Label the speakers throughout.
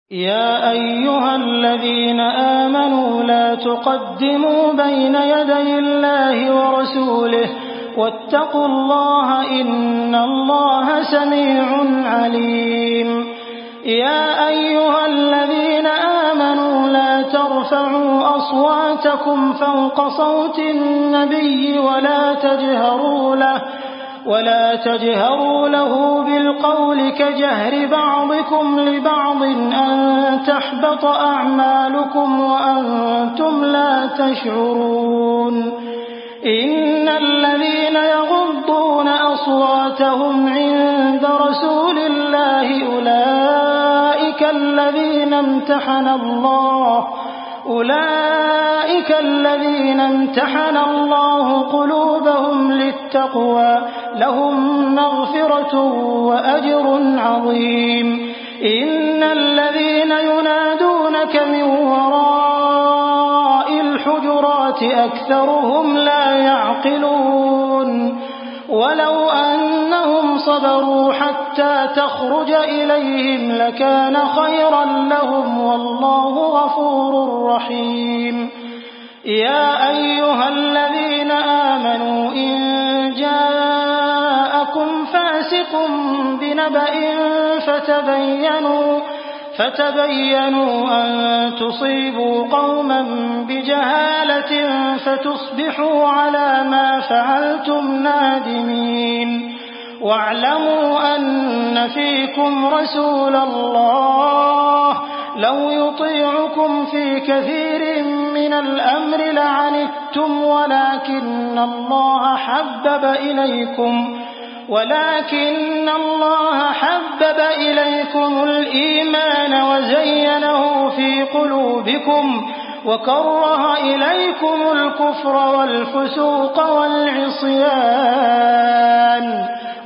Speaker 1: يا أيها الذين آمنوا لا تقدموا بين يدي الله ورسوله واتقوا الله إن الله سميع عليم. يا أيها الذين آمنوا لا ترفعوا أصواتكم فوق صوت النبي ولا تجهروا له بالقول كجهر بعضكم لبعض أن تحبط أعمالكم وأنتم لا تشعرون. إن الذين يغضون أصواتهم عند رسول الله أولئك الذين امتحن الله قلوبهم للتقوى لهم مغفرة وأجر عظيم. إن الذين ينادونك من وراء الحجرات أكثرهم لا يعقلون. ولو أنهم صبروا حتى تخرج إليهم لكان خيرا لهم والله غفور رحيم. يا أيها الذين آمنوا إن جاءكم فاسق بنبأ فتبينوا أن تصيبوا قوما بجهالة فتصبحوا على ما فعلتم نادمين. واعلموا أن فيكم رسول الله لو يطيعكم في كثير من الأمر لعنتم ولكن الله حبب إليكم الإيمان وزينه في قلوبكم وكره إليكم الكفر والفسوق والعصيان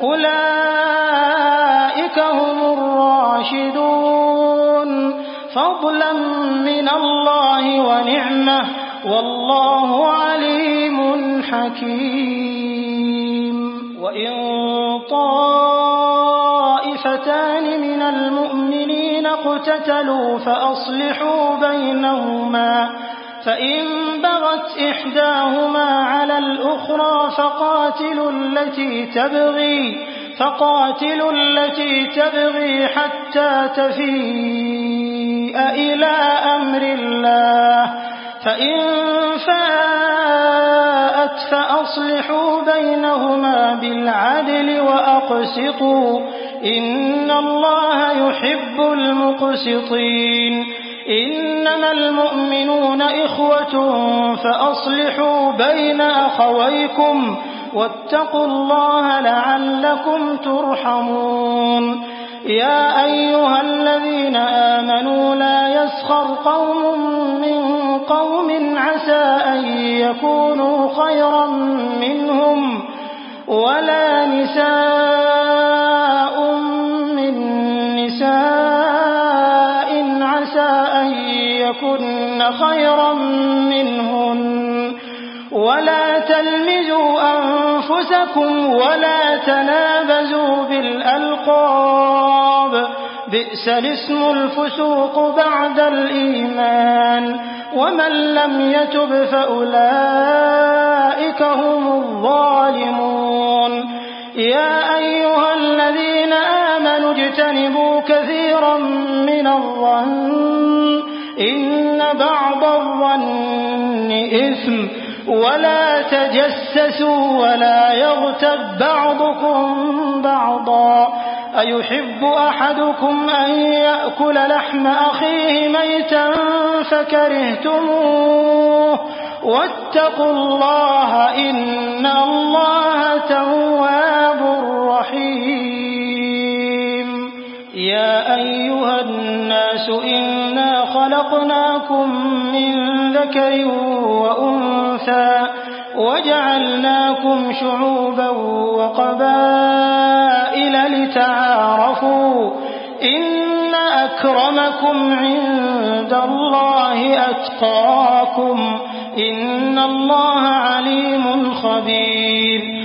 Speaker 1: أولئك هم الراشدون فضلا من الله ونعمة والله عليم حكيم. وإن طائفتان من المؤمنين اقتتلوا فأصلحوا بينهما فإن بغت إحداهما على الأخرى فقاتلوا التي تبغي حتى تفيء إلى أمر الله فإن فاءت فأصلحوا بينهما بالعدل وأقسطوا إن الله يحب المقسطين. إنما المؤمنون إخوة فأصلحوا بين أخويكم واتقوا الله لعلكم ترحمون. يا أيها الذين آمنوا لا يسخر قوم من قوم عسى أن يكونوا خيرا منهم ولا نساء من نساء عسى أن يكن خيرا منهن ولا تلمزوا أنفسكم ولا تنابزوا بالألقاب بئس الاسم الفسوق بعد الإيمان ومن لم يتب فأولئك هم الظالمون. يا أيها الذين آمنوا اجتنبوا كثيرا من الظن إن بعض الظن إثم ولا تجسسوا ولا يغتب بعضكم بعضا أيحب أحدكم أن يأكل لحم أخيه ميتا فكرهتموه واتقوا الله إن الله تواب رحيم. يا أيها الناس إنا خلقناكم من ذكر وأنثى وجعلناكم شعوبا وقبائل لتعارفوا إن أكرمكم عند الله أتقاكم إن الله عليم خبير.